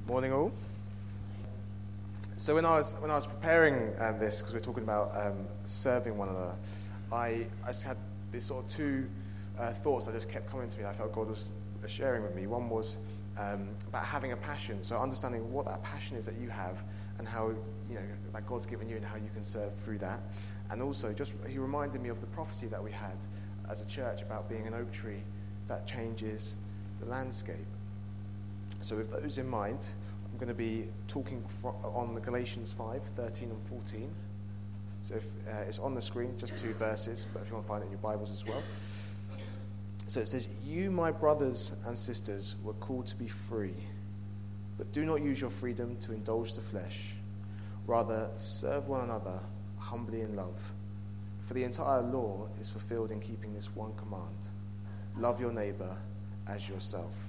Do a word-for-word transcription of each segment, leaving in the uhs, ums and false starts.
Morning, all. So when I was when I was preparing um, this, because we're talking about um, serving one another, I I just had these sort of two uh, thoughts that just kept coming to me. I felt God was sharing with me. One was um, about having a passion, so understanding what that passion is that you have, and how you know that God's given you, and how you can serve through that. And also, just he reminded me of the prophecy that we had as a church about being an oak tree that changes the landscape. So with those in mind, I'm going to be talking for, on the Galatians five, thirteen and fourteen. So if, uh, it's on the screen, just two verses, but if you want to find it in your Bibles as well. So it says, "You, my brothers and sisters, were called to be free, but do not use your freedom to indulge the flesh. Rather, serve one another humbly in love. For the entire law is fulfilled in keeping this one command: love your neighbor as yourself."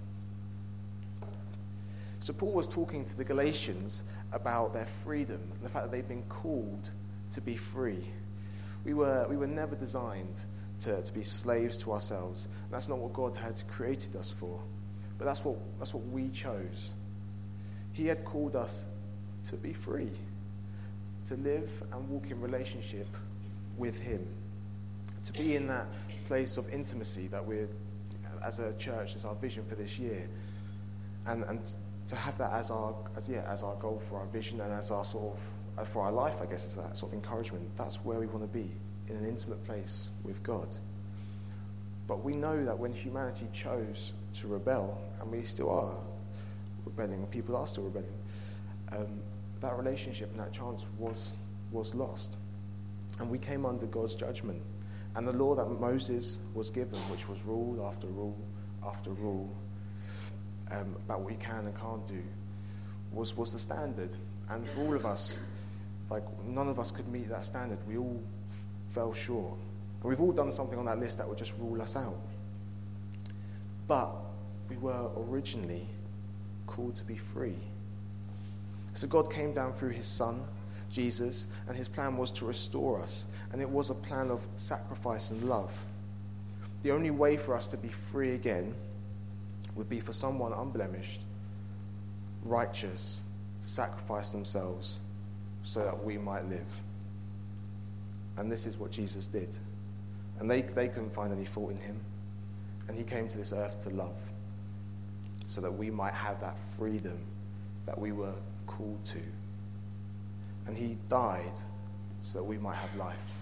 So Paul was talking to the Galatians about their freedom and the fact that they've been called to be free. We were we were never designed to, to be slaves to ourselves. And that's not what God had created us for. But that's what that's what we chose. He had called us to be free, to live and walk in relationship with him, to be in that place of intimacy that we're, as a church, is our vision for this year. And and to have that as our as yeah as our goal for our vision, and as our sort of uh, for our life, I guess, is that sort of encouragement. That's where we want to be, in an intimate place with God. But we know that when humanity chose to rebel, and we still are rebelling, people are still rebelling, um, that relationship and that chance was was lost, and we came under God's judgment. And the law that Moses was given, which was rule after rule after rule, Um, about what you can and can't do, was, was the standard. And for all of us, like, none of us could meet that standard. We all f- fell short. And we've all done something on that list that would just rule us out. But we were originally called to be free. So God came down through his Son, Jesus, and his plan was to restore us. And it was a plan of sacrifice and love. The only way for us to be free again would be for someone unblemished, righteous, to sacrifice themselves so that we might live. And this is what Jesus did. And they, they couldn't find any fault in him. And he came to this earth to love, so that we might have that freedom that we were called to. And he died so that we might have life,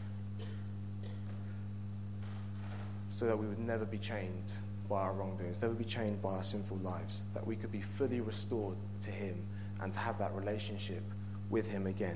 so that we would never be chained by our wrongdoings, never be chained by our sinful lives, that we could be fully restored to him and to have that relationship with him again,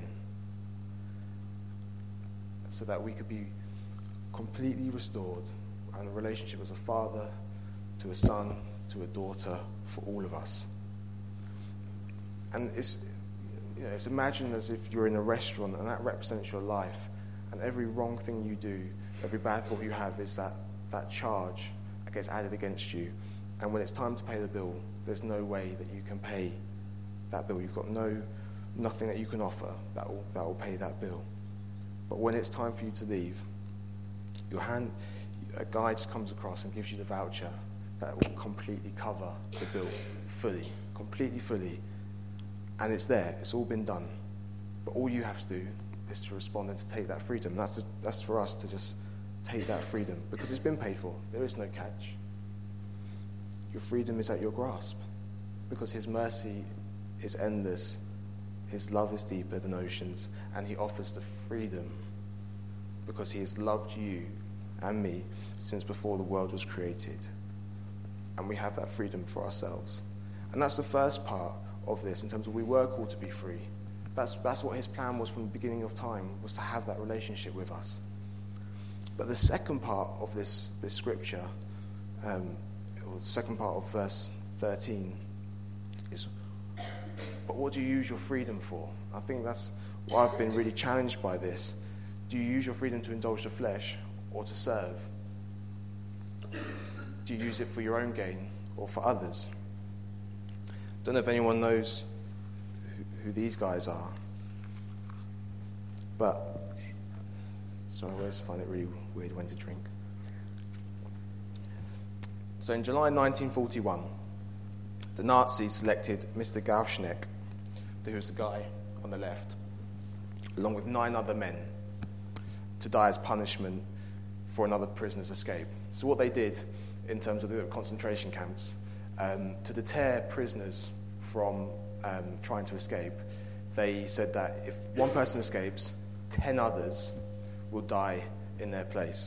so that we could be completely restored, and a relationship as a father to a son to a daughter for all of us. And it's, you know, it's imagined as if you're in a restaurant and that represents your life, and every wrong thing you do, every bad thought you have is that, that charge gets added against you, and when it's time to pay the bill, there's no way that you can pay that bill. You've got no nothing that you can offer that will that will pay that bill. But when it's time for you to leave, your hand a guy just comes across and gives you the voucher that will completely cover the bill fully, completely fully, and it's there. It's all been done. But all you have to do is to respond and to take that freedom. That's the, that's for us to just take that freedom, because it's been paid for. There is no catch. Your freedom is at your grasp, because his mercy is endless, his love is deeper than oceans, and he offers the freedom because he has loved you and me since before the world was created. And we have that freedom for ourselves. And that's the first part of this, in terms of we were called to be free. That's, that's what his plan was from the beginning of time, was to have that relationship with us. But the second part of this, this scripture, um, or the second part of verse thirteen, is, but what do you use your freedom for? I think that's what I've been really challenged by this. Do you use your freedom to indulge the flesh or to serve? Do you use it for your own gain or for others? Don't know if anyone knows who, who these guys are, but so I always find it really weird when to drink. So in July nineteen forty-one, the Nazis selected Mister Gauschneck, who was the guy on the left, along with nine other men, to die as punishment for another prisoner's escape. So what they did in terms of the concentration camps, um, to deter prisoners from um, trying to escape, they said that if one person escapes, ten others will die in their place.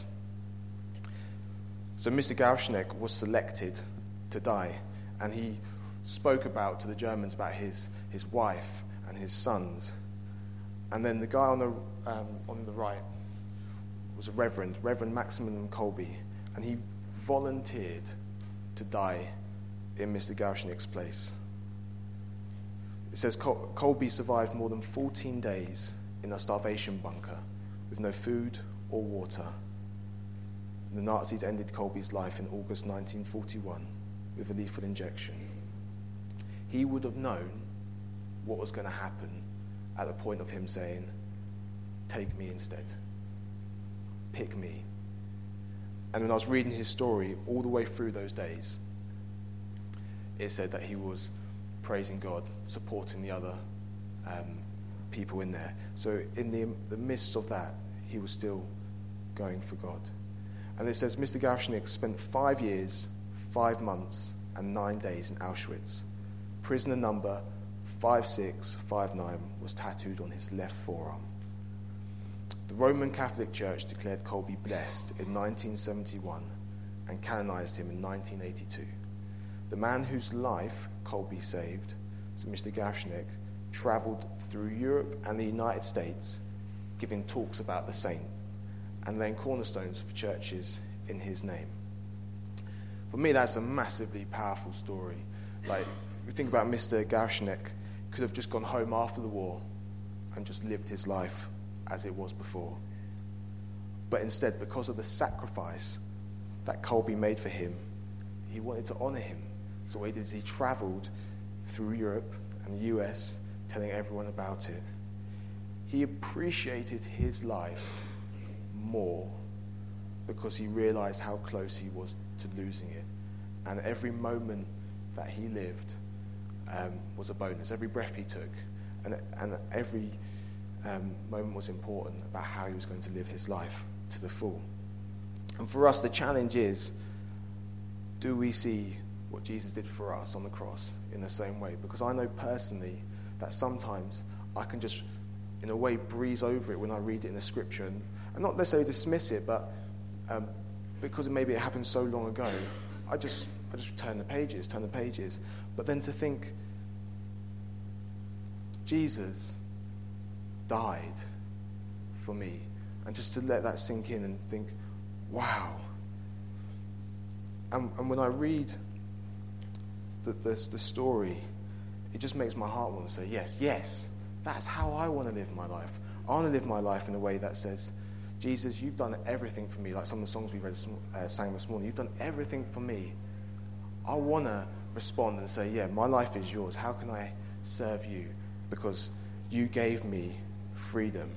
So Mister Gauschneck was selected to die, and he spoke about to the Germans about his, his wife and his sons. And then the guy on the um, on the right was a Reverend, Reverend Maximilian Kolbe, and he volunteered to die in Mister Gauschneck's place. It says Kol- Kolbe survived more than fourteen days in a starvation bunker with no food or water. The Nazis ended Kolbe's life in August nineteen forty-one with a lethal injection. He would have known what was going to happen at the point of him saying, "Take me instead. Pick me." And when I was reading his story all the way through those days, it said that he was praising God, supporting the other um, people in there. So in the, the midst of that, he was still going for God. And it says Mister Gauschneck spent five years, five months, and nine days in Auschwitz. Prisoner number five six five nine was tattooed on his left forearm. The Roman Catholic Church declared Kolbe blessed in nineteen seventy-one and canonized him in nineteen eighty-two. The man whose life Kolbe saved, so Mister Gauschneck, traveled through Europe and the United States, giving talks about the saint and laying cornerstones for churches in his name. For me, that's a massively powerful story. Like, you think about Mister Gauschneck, could have just gone home after the war and just lived his life as it was before. But instead, because of the sacrifice that Kolbe made for him, he wanted to honor him. So what he did is he traveled through Europe and the U S, telling everyone about it. He appreciated his life more because he realized how close he was to losing it. And every moment that he lived um, was a bonus. Every breath he took and, and every um, moment was important about how he was going to live his life to the full. And for us, the challenge is, do we see what Jesus did for us on the cross in the same way? Because I know personally that sometimes I can just, in a way, breeze over it when I read it in the scripture and, and not necessarily dismiss it, but um, because maybe it happened so long ago, I just I just turn the pages, turn the pages. But then to think, Jesus died for me, and just to let that sink in and think, wow. And, and when I read the, the, the story, it just makes my heart want to say, yes, yes, that's how I want to live my life. I want to live my life in a way that says, Jesus, you've done everything for me, like some of the songs we read, uh, sang this morning. You've done everything for me. I want to respond and say, yeah, my life is yours. How can I serve you? Because you gave me freedom.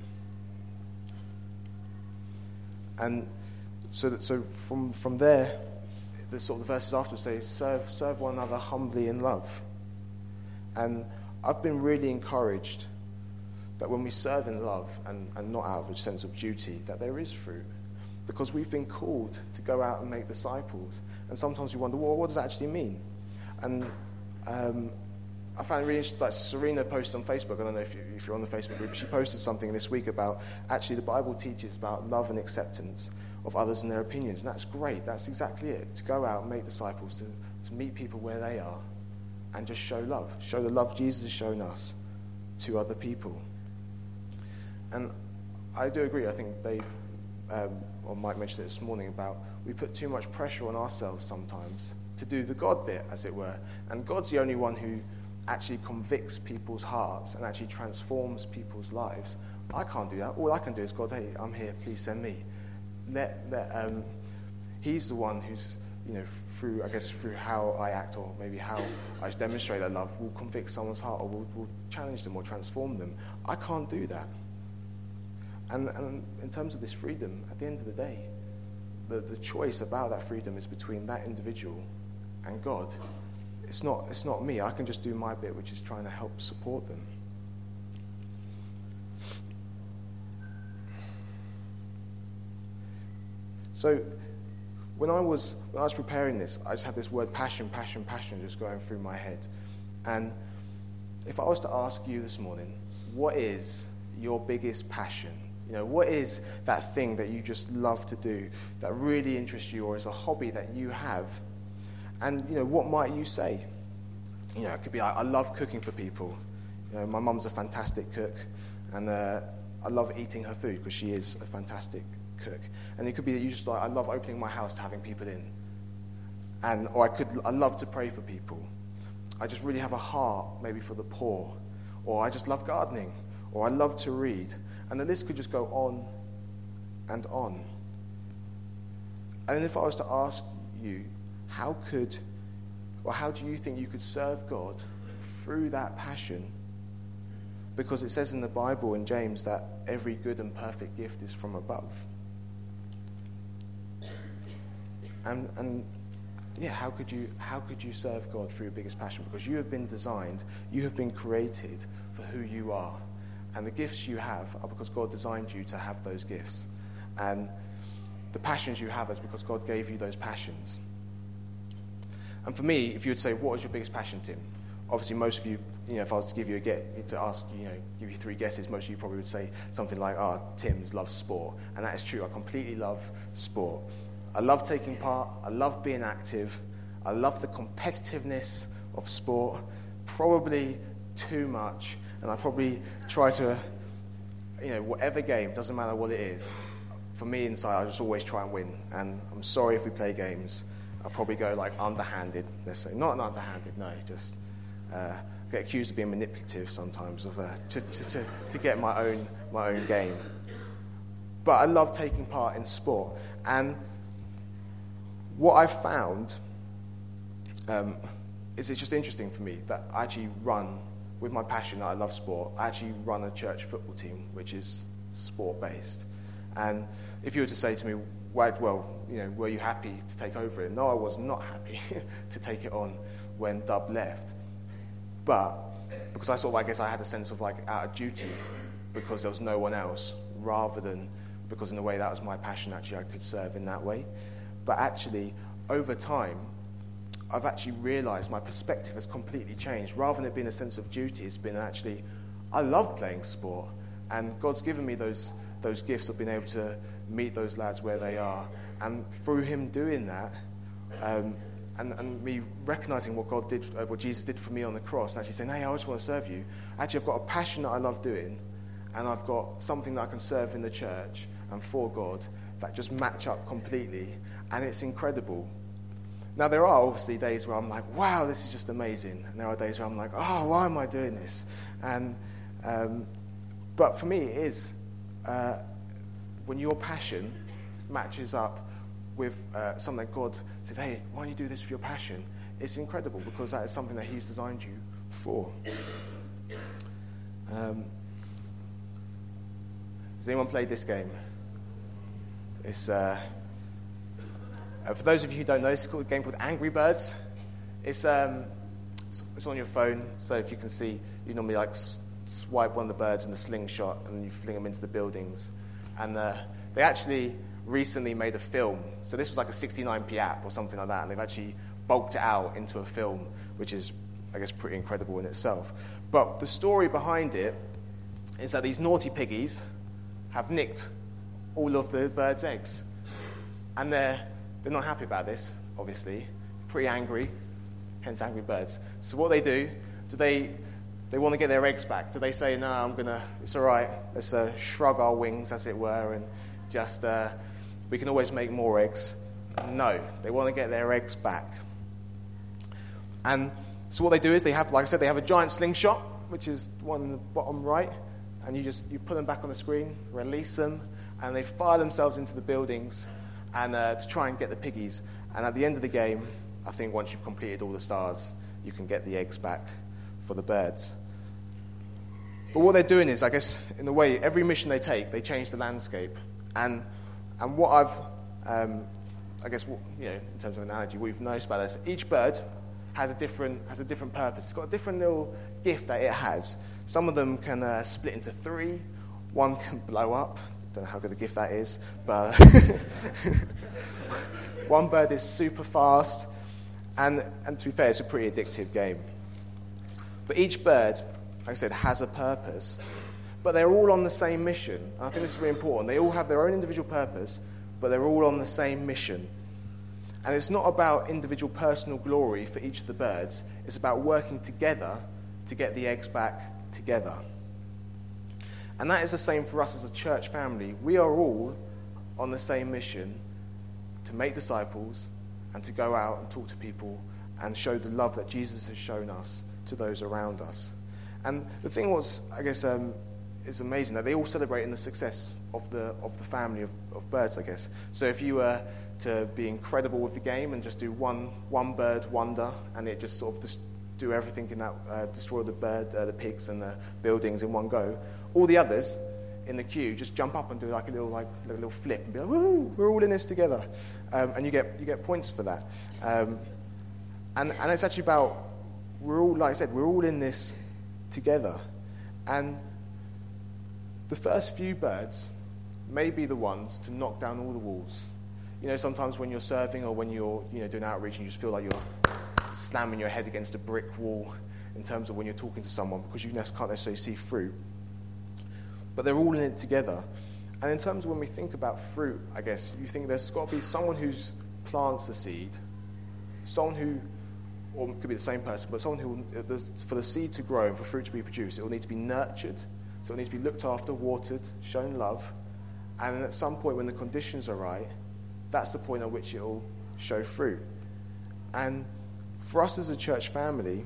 And so that, so from, from there, the sort of the verses after say, serve, serve one another humbly in love. And I've been really encouraged that when we serve in love and, and not out of a sense of duty, that there is fruit. Because we've been called to go out and make disciples. And sometimes we wonder, well, what does that actually mean? And um, I found it really interesting, like Serena posted on Facebook, I don't know if, you, if you're on the Facebook group, she posted something this week about, actually the Bible teaches about love and acceptance of others and their opinions. And that's great, that's exactly it. To go out and make disciples, to, to meet people where they are, and just show love. Show the love Jesus has shown us to other people. And I do agree, I think Dave, um, or Mike mentioned it this morning, about we put too much pressure on ourselves sometimes to do the God bit, as it were. And God's the only one who actually convicts people's hearts and actually transforms people's lives. I can't do that. All I can do is, God, hey, I'm here, please send me. Let, let, um, he's the one who's, you know, through, I guess, through how I act or maybe how I demonstrate that love will convict someone's heart or will, will challenge them or transform them. I can't do that. And, and in terms of this freedom, at the end of the day, the, the choice about that freedom is between that individual and God. it's not, it's not me. I can just do my bit, which is trying to help support them. So when I was when I was preparing this, I just had this word passion, passion, passion just going through my head. And if I was to ask you this morning, what is your biggest passion? You know, what is that thing that you just love to do, that really interests you, or is a hobby that you have? And, you know, what might you say? You know, it could be, I, I love cooking for people. You know, my mum's a fantastic cook, and uh, I love eating her food because she is a fantastic cook. And it could be that you just like, I love opening my house to having people in. And, or I could, I love to pray for people. I just really have a heart maybe for the poor. Or I just love gardening. Or I love to read. And the list could just go on and on. And then if I was to ask you, how could, or how do you think you could serve God through that passion? Because it says in the Bible in James that every good and perfect gift is from above. And, and yeah, how could you how could you serve God through your biggest passion? Because you have been designed, you have been created for who you are. And the gifts you have are because God designed you to have those gifts. And the passions you have is because God gave you those passions. And for me, if you would say, what is your biggest passion, Tim? Obviously, most of you, you know, if I was to give you a get to ask, you know, give you three guesses, most of you probably would say something like, "Ah, oh, Tim's loves sport," and that is true. I completely love sport. I love taking part. I love being active. I love the competitiveness of sport. Probably too much, and I probably try to, you know, whatever game, doesn't matter what it is. For me, inside, I just always try and win. And I'm sorry if we play games. I'll probably go like underhanded. Let's say not an underhanded, no, just. Uh, get accused of being manipulative sometimes of uh, to, to, to, to get my own my own game. But I love taking part in sport. And what I've found um, is it's just interesting for me that I actually run, with my passion that I love sport, I actually run a church football team, which is sport-based. And if you were to say to me, well, you know, were you happy to take over it? No, I was not happy to take it on when Dub left. But because I sort of, I guess I had a sense of like out of duty because there was no one else, rather than because in a way that was my passion, actually I could serve in that way. But actually, over time, I've actually realised my perspective has completely changed. Rather than it being a sense of duty, it's been actually, I love playing sport. And God's given me those those gifts of being able to meet those lads where they are. And through him doing that, um, And, and me recognising what God did, uh, what Jesus did for me on the cross, and actually saying, hey, I just want to serve you. Actually, I've got a passion that I love doing, and I've got something that I can serve in the church and for God that just match up completely, and it's incredible. Now, there are obviously days where I'm like, wow, this is just amazing. And there are days where I'm like, oh, why am I doing this? And um, but for me, it is uh, when your passion matches up with uh, something that God says, hey, why don't you do this with your passion? It's incredible because that is something that he's designed you for. Um, has anyone played this game? It's uh, uh, for those of you who don't know, it's called a game called Angry Birds. It's, um, it's it's on your phone, so if you can see, you normally like s- swipe one of the birds in the slingshot and you fling them into the buildings. And uh, they actually recently made a film. So this was like a sixty-nine p app or something like that, and they've actually bulked it out into a film, which is, I guess, pretty incredible in itself. But the story behind it is that these naughty piggies have nicked all of the birds' eggs. And they're they're not happy about this, obviously. Pretty angry, hence Angry Birds. So what they do, do they they want to get their eggs back? Do they say, no, I'm going to, it's all right, let's uh, shrug our wings, as it were, and just... Uh, we can always make more eggs. No, they want to get their eggs back. And so what they do is they have, like I said, they have a giant slingshot, which is the one in the bottom right, and you just you put them back on the screen, release them, and they fire themselves into the buildings and uh, to try and get the piggies. And at the end of the game, I think once you've completed all the stars, you can get the eggs back for the birds. But what they're doing is, I guess, in a way, every mission they take, they change the landscape. And And what I've, um, I guess, you know, in terms of analogy, what we've noticed about this, each bird has a different has a different purpose. It's got a different little gift that it has. Some of them can uh, split into three. One can blow up. Don't know how good a gift that is, but one bird is super fast, and and to be fair, it's a pretty addictive game. But each bird, like I said, has a purpose, but they're all on the same mission. And I think this is really important. They all have their own individual purpose, but they're all on the same mission. And it's not about individual personal glory for each of the birds. It's about working together to get the eggs back together. And that is the same for us as a church family. We are all on the same mission to make disciples and to go out and talk to people and show the love that Jesus has shown us to those around us. And the thing was, I guess, um, is amazing that they all celebrate in the success of the of the family of, of birds, I guess. So if you were to be incredible with the game and just do one one bird wonder, and it just sort of just do everything in that, uh, destroy the bird, uh, the pigs and the buildings in one go, all the others in the queue just jump up and do like a little like a little flip and be like, "Woo, we're all in this together," um, and you get you get points for that. Um, and and it's actually about we're all, like I said, we're all in this together, and the first few birds may be the ones to knock down all the walls. You know, sometimes when you're serving or when you're, you know, doing outreach and you just feel like you're slamming your head against a brick wall in terms of when you're talking to someone because you can't necessarily see fruit. But they're all in it together. And in terms of when we think about fruit, I guess, you think there's got to be someone who plants the seed, someone who, or it could be the same person, but someone who, for the seed to grow and for fruit to be produced, it will need to be nurtured. So it needs to be looked after, watered, shown love. And at some point when the conditions are right, that's the point at which it will show fruit. And for us as a church family,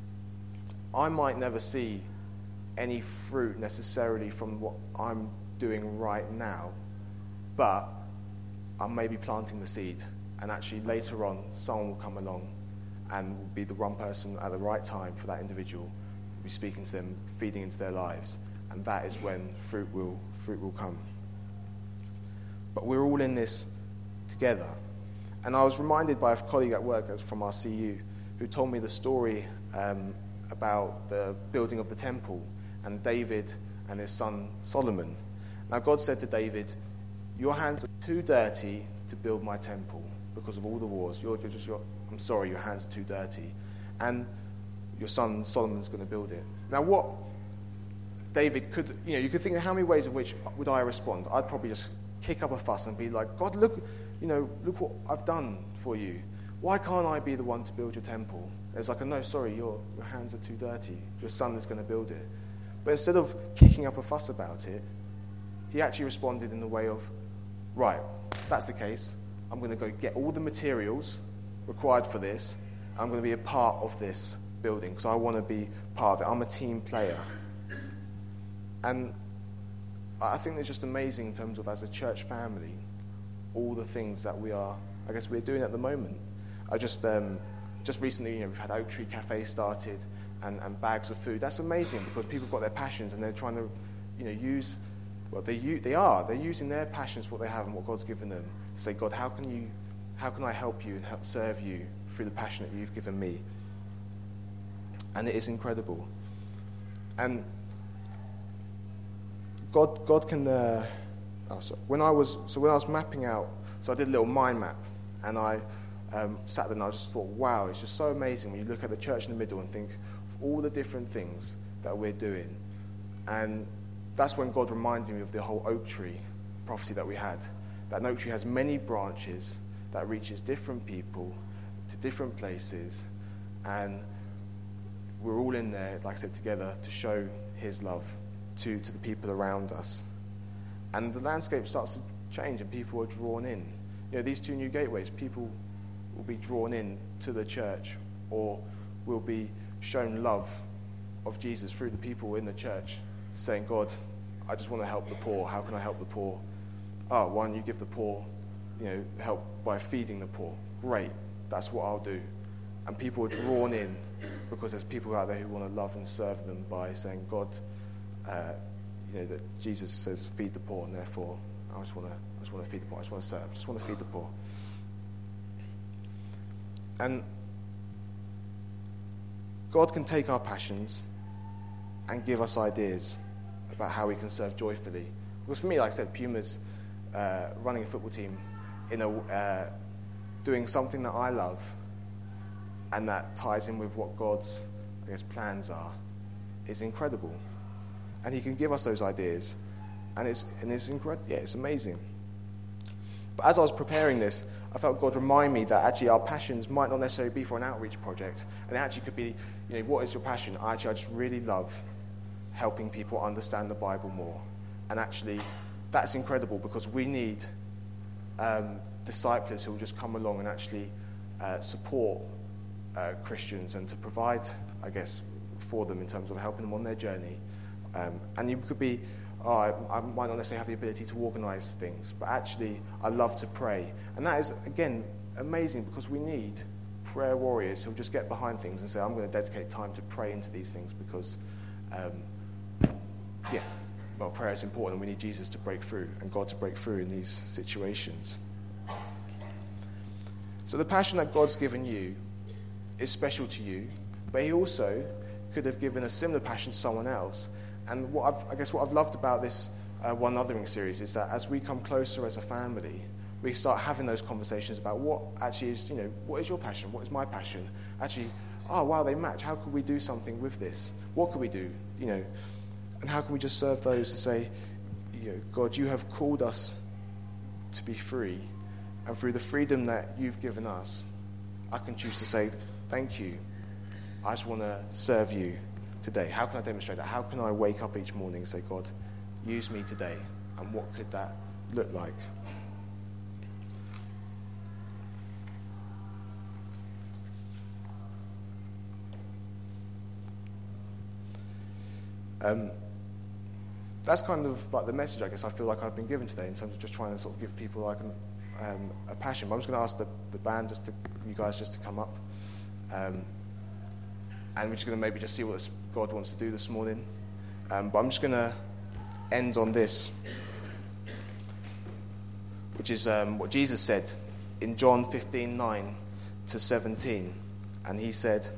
I might never see any fruit necessarily from what I'm doing right now, but I may be planting the seed. And actually later on, someone will come along and will be the one person at the right time for that individual, will be speaking to them, feeding into their lives. And that is when fruit will fruit will come. But we're all in this together. And I was reminded by a colleague at work from our C U who told me the story um, about the building of the temple and David and his son Solomon. Now God said to David, "Your hands are too dirty to build my temple because of all the wars. You're, you're just, you're, I'm sorry, your hands are too dirty. And your son Solomon's going to build it." Now what David could, you know, you could think of how many ways in which would I respond. I'd probably just kick up a fuss and be like, "God, look, you know, look what I've done for you. Why can't I be the one to build your temple?" It's like, "No, sorry, your your hands are too dirty. Your son is going to build it." But instead of kicking up a fuss about it, he actually responded in the way of, "Right, that's the case. I'm going to go get all the materials required for this. I'm going to be a part of this building because I want to be part of it. I'm a team player." And I think it's just amazing in terms of, as a church family, all the things that we are, I guess, we're doing at the moment. I just, um, just recently, you know, we've had Oak Tree Cafe started and, and bags of food. That's amazing because people have got their passions and they're trying to, you know, use, well, they they are, they're using their passions for what they have and what God's given them to say, "God, how can you, how can I help you and help serve you through the passion that you've given me?" And it is incredible. And God, God can. Uh, oh, so when I was so when I was mapping out, so I did a little mind map, and I um, sat there and I just thought, wow, it's just so amazing when you look at the church in the middle and think of all the different things that we're doing, and that's when God reminded me of the whole oak tree prophecy that we had. That an oak tree has many branches that reaches different people to different places, and we're all in there, like I said, together to show His love to, to the people around us. And the landscape starts to change and people are drawn in. You know, these two new gateways, people will be drawn in to the church or will be shown love of Jesus through the people in the church, saying, "God, I just want to help the poor. How can I help the poor?" "Oh, why don't you give the poor, you know, help by feeding the poor?" "Great, that's what I'll do." And people are drawn in because there's people out there who want to love and serve them by saying, "God, uh, you know, that Jesus says feed the poor, and therefore I just want to, I just want to feed the poor. I just want to serve. I just want to feed the poor." And God can take our passions and give us ideas about how we can serve joyfully. Because for me, like I said, Puma's uh, running a football team, in a, uh, doing something that I love, and that ties in with what God's, I guess, plans are, is incredible. And he can give us those ideas, and it's and it's incredible. Yeah, it's amazing. But as I was preparing this, I felt God remind me that actually our passions might not necessarily be for an outreach project, and it actually could be, you know, what is your passion? Actually, I just really love helping people understand the Bible more. And actually, that's incredible, because we need um, disciples who will just come along and actually uh, support uh, Christians and to provide, I guess, for them in terms of helping them on their journey. Um, and you could be, oh, I, I might not necessarily have the ability to organise things, but actually I love to pray. And that is, again, amazing, because we need prayer warriors who'll just get behind things and say, I'm going to dedicate time to pray into these things because, um, yeah, well, prayer is important, and we need Jesus to break through and God to break through in these situations. So the passion that God's given you is special to you, but he also could have given a similar passion to someone else. And what I've, I guess what I've loved about this uh, One Othering series is that as we come closer as a family, we start having those conversations about what actually is, you know, what is your passion? What is my passion? Actually, oh, wow, they match. How could we do something with this? What could we do? You know, and how can we just serve those to say, you know, God, you have called us to be free, and through the freedom that you've given us, I can choose to say, thank you. I just want to serve you today. How can I demonstrate that? How can I wake up each morning and say, God, use me today? And what could that look like? Um, that's kind of like the message, I guess, I feel like I've been given today in terms of just trying to sort of give people like an, um, a passion. But I'm just going to ask the, the band, just to, you guys just to come up. Um, and we're just going to maybe just see what this, God wants to do this morning. Um, but I'm just going to end on this, which is um, what Jesus said in John fifteen, nine to seventeen. And he said,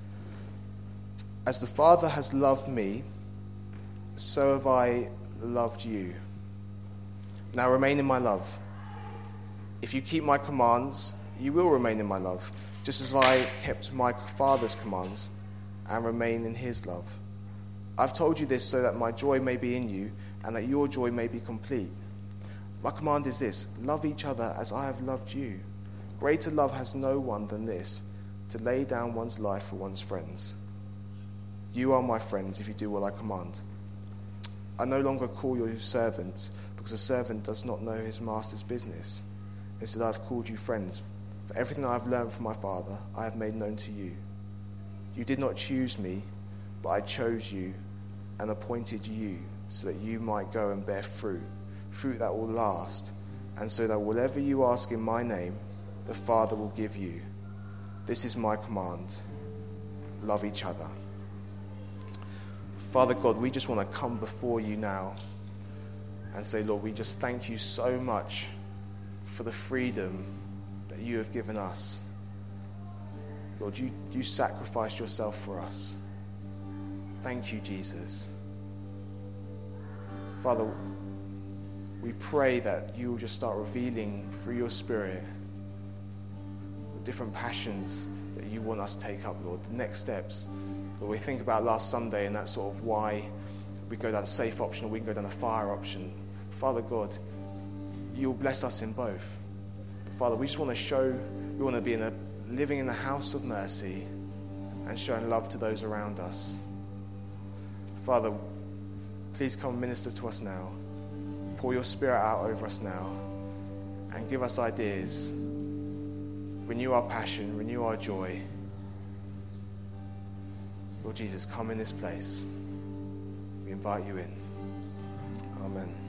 as the Father has loved me, so have I loved you. Now remain in my love. If you keep my commands, you will remain in my love, just as I kept my Father's commands and remain in his love. I've told you this so that my joy may be in you and that your joy may be complete. My command is this: love each other as I have loved you. Greater love has no one than this, to lay down one's life for one's friends. You are my friends if you do what I command. I no longer call you servants, because a servant does not know his master's business. Instead, I have called you friends. For everything I have learned from my Father, I have made known to you. You did not choose me, but I chose you and appointed you so that you might go and bear fruit, fruit that will last, and so that whatever you ask in my name, the Father will give you. This is my command: love each other. Father God, we just want to come before you now and say, Lord, we just thank you so much for the freedom that you have given us. Lord, you, you sacrificed yourself for us. Thank you, Jesus. Father, we pray that you will just start revealing through your Spirit the different passions that you want us to take up, Lord, the next steps. Lord, we think about last Sunday and that sort of why we go down a safe option or we can go down a fire option. Father God, you'll bless us in both. Father, we just want to show, we want to be in a, living in the house of mercy and showing love to those around us. Father, please come minister to us now. Pour your Spirit out over us now and give us ideas. Renew our passion, renew our joy. Lord Jesus, come in this place. We invite you in. Amen.